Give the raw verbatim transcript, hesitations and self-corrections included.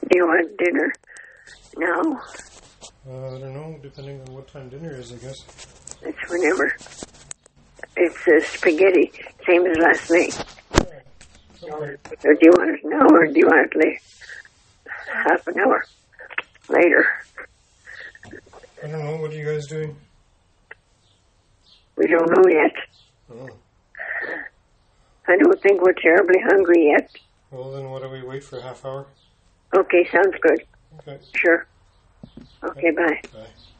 Do you want dinner now? Uh, I don't know, depending on what time dinner is, I guess. It's whenever. It's uh, spaghetti, same as last night. Okay. Or do you want it now, or do you want it late? Half an hour later. I don't know, what are you guys doing? We don't know yet. Oh. I don't think we're terribly hungry yet. Well, then what do we wait for a half hour? Okay, sounds good. Okay. Sure. Okay, bye. Bye.